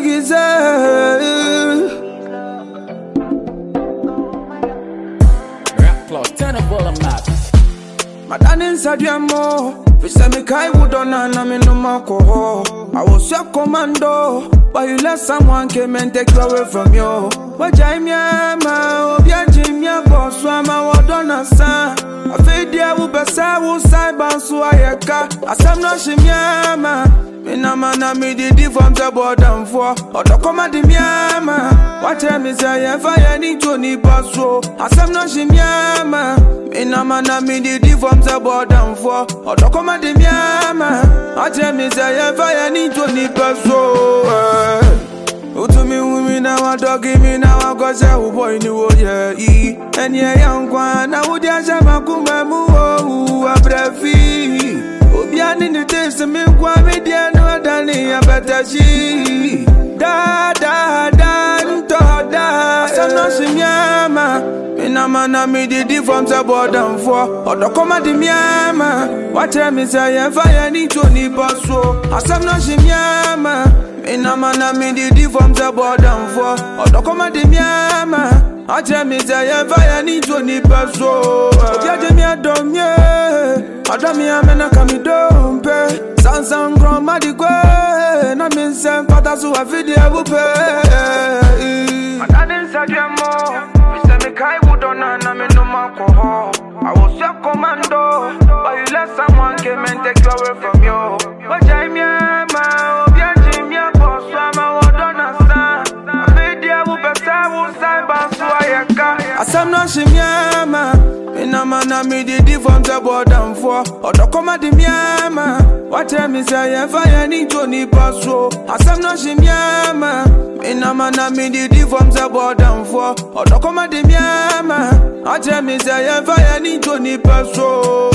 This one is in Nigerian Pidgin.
is Rap Claw, turn the volume up. my dad inside your more. We say me kai would on and me no more. I was your commando, but you let someone come and take you away from you. What I'm ya ma, obia Jimmy boss, swama wadona sa. I feel dear will be sa will cyber so I ka. I sam no shimyama. Mina mana me di from the bottom for. Or the command miama. What time is I fire need to ni paso. I sam no shimyama. Mina mana me di from the bottom for. Or the command miama. What time is I fire need to ni paso. To me, women now are talking me now. I got a boy in the world, yeah. And yeah, young one, I would just have a kumamu, a brevi. Obian in the taste of me, Kwame, dear, no, Danny, a better she. Da, some no shimyama. In a man, I made it from the bottom for. Or the command miama. What time is I fire need to ni paso. I some no shimyama. In a man, I made it from the bottom for. Or the command miama. I tell me say fire need to ni paso. Obiaje mi adom ye. Adam mi amena kami dompe. Sansan grandma di kwe. Na mi sen pata su afidi abupe. My dad inside your more. We say me kai wudona na me no manko. I was your commando, but you let someone come and take you away from you. But I'm your man. Obiaje mi boss, swama wadona sa. Afidi abupe sa wu cyber so ayeka. Asam no shimyama. Mina mana me di from the bottom for. Or the command miama. What time is I fire need to ni paso. Asam no shimyama. Mina mana me di from the bottom for. Or the command miama. What time is I fire need to ni paso.